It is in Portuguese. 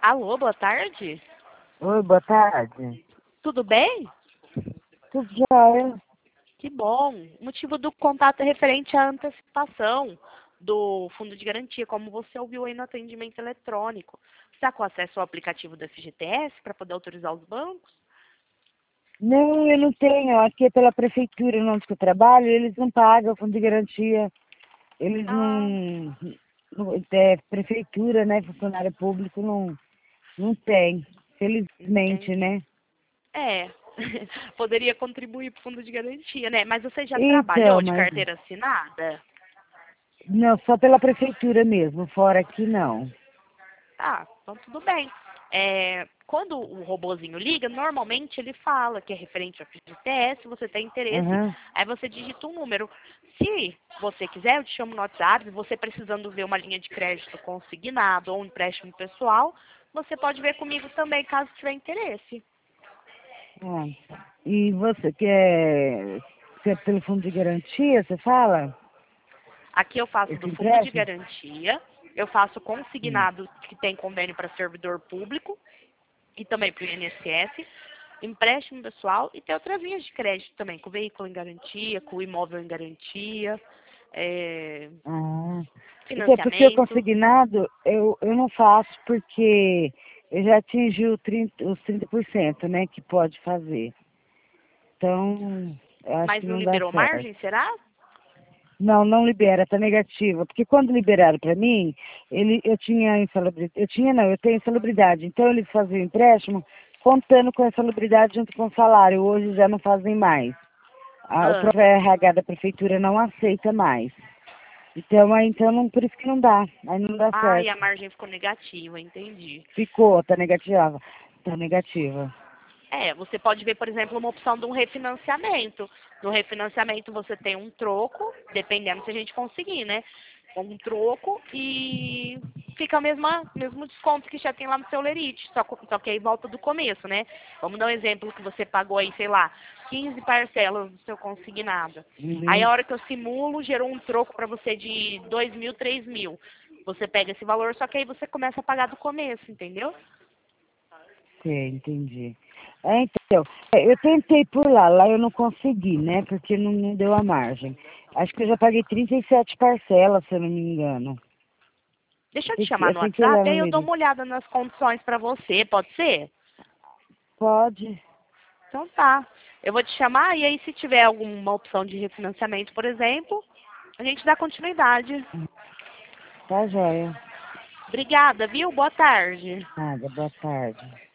Alô, boa tarde. Oi, boa tarde. Tudo bem? Tudo jóia? Que bom. O motivo do contato é referente à antecipação do fundo de garantia, como você ouviu aí no atendimento eletrônico. Você está com acesso ao aplicativo do FGTS para poder autorizar os bancos? Não, eu não tenho. Aqui é pela prefeitura, onde que eu trabalho, eles não pagam fundo de garantia. Eles Ah, prefeitura, né, funcionário público não tem. Felizmente, entendi. né? É, poderia contribuir para o fundo de garantia, né? Mas você já Então, trabalhou de mas carteira assinada? não, só pela prefeitura mesmo, fora aqui não. Ah, então tudo bem. Quando o robozinho liga, normalmente ele fala que é referente ao FGTS, se você tem interesse, Aham. aí você digita um número. Se você quiser, eu te chamo no WhatsApp, você precisando ver uma linha de crédito consignado ou um empréstimo pessoal, você pode ver comigo também, caso tiver interesse. Ah. E você quer pelo fundo de garantia, você fala? Aqui eu faço do Esse fundo de empréstimo? garantia, eu faço Hum. consignado que tem convênio para servidor público e também para o INSS, empréstimo pessoal e tem outras linhas de crédito também, com o veículo em garantia, com o imóvel em garantia, Ah. Então, porque o financiamento. consignado eu não faço porque eu já atingi os 30%, né, que pode fazer. Então, eu acho Mas que não não dá liberou certo. margem, será? Não, não libera, tá negativa. Porque quando liberaram para mim, eu tenho insalubridade. Então eles faziam empréstimo contando com a insalubridade junto com o salário. Hoje já não fazem mais. O Ah, próprio RH da prefeitura não aceita mais. Então não, por isso que não dá. Aí não dá e a certo. margem ficou negativa, entendi. Ficou, tá negativa. Tá negativa. Você pode ver, por exemplo, uma opção de um refinanciamento. No refinanciamento você tem um troco, dependendo se a gente conseguir, né? Um troco e fica mesmo desconto que já tem lá no seu Lerite, só que aí volta do começo, né? Vamos dar um exemplo que você pagou aí, sei lá, 15 parcelas do seu consignado. Aí Uhum. a hora que eu simulo, gerou um troco para você de 2.000, 3.000. Você pega esse valor, só que aí você começa a pagar do começo, entendeu? Entendi. Então, eu tentei por lá eu não consegui, né? Porque não deu a margem. Acho que eu já paguei 37 parcelas, se eu não me engano. Deixa eu te chamar Eu no tenho que ir lá WhatsApp, no aí eu dou uma Lerite. olhada nas condições para você, pode ser? Pode. Então tá. Eu vou te chamar e aí se tiver alguma opção de refinanciamento, por exemplo, a gente dá continuidade. Tá joia. Obrigada, viu? Boa tarde. Nada, boa tarde.